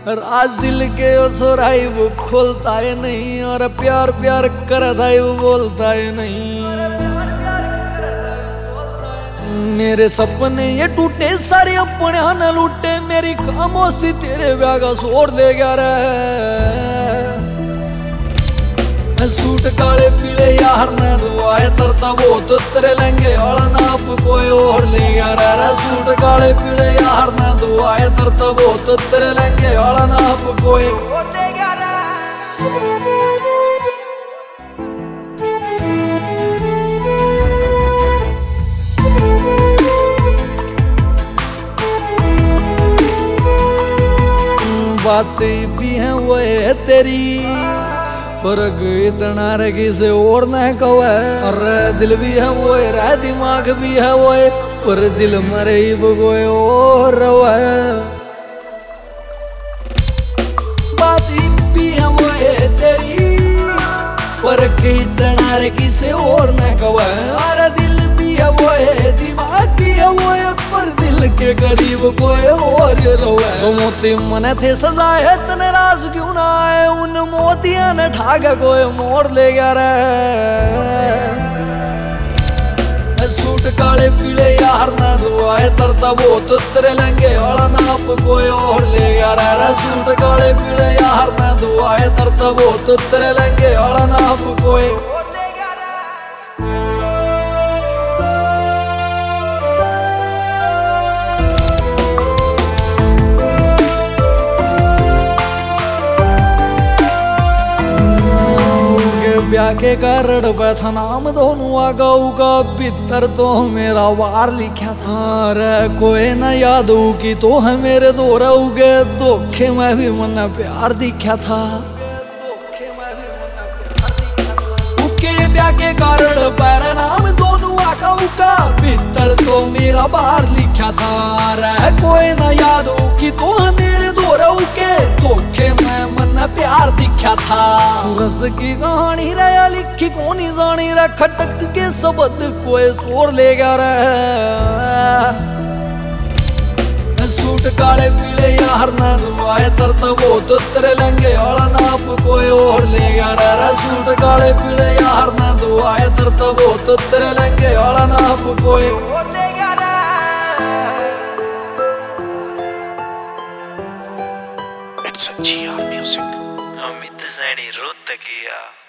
राज दिल के ओ सोराई वो खोलता है नहीं, और प्यार प्यार करता है वो बोलता है नहीं। मेरे सपने ये टूटे सारे अपने न लूटे, मेरी खामोशी तेरे ब्याह का शोर ले गया रे। सूट काले पीले यार ने दुआए तरता बहुत तेरे लहंगे वाला नाप कोई और ले गया रे। सूट काले पीले यार ने दुआए तरता बहुत तेरे लहंगे वाला नाप कोई और ले गया रे। बातें भी हैं वो है तेरी, फर्क इतना रे किसे और न कवे। और दिल भी है वो है, दिमाग भी है वो है, पर दिल मरे कोई और रवे। बात भी है वो है तेरी, फर्क इतना रे किसे और न कवे। और दिल भी है वो है, दिमाग भी है वो है, पर दिल के करीब कोई और रवे। सो मोती मने थे सजाए तने राज क्यों ना आए, उन मोतिया ने ठागा कोई मोर ले गया रे। सूट काले पीले यार ना दुआए तरता बहुत तेरे लहंगे वाला नाप कोई और ले गया रे। सूट काले पीले यार ना दुआए तरता बहुत तेरे लहंगे वाला नाप कोई और ले गया रे। ब्याह के कारण बैठा नाम दोनों आगाऊ का, भीतर तो मेरा वार लिखा था रे। कोई न याद हो कि तो है मेरे दो रहोगे, धोखे में भी मन प्यार दिखा था। ब्याह के कारण पैर नाम दोनों आगाऊ का, भीतर तो मेरा वार लिखा था रे। कोई न याद हो कि तो है मेरे दो रहोगे, धोखे में मन प्यार दिखा था। सूरज की कहानी रहा लिखी कोनी जानी रे, खटक के शब्द कोई शोर ले गया रे। सूट काले पीले यार ना दुआए तरता बहुत तेरे लहंगे वाला नाप कोई और ले गया रे। सूट काले पीले यार ना दुआए तरता बहुत तेरे लहंगे वाला नाप कोई और ले गया रे। It's a GR Music. Amit Zaini Rohtakia.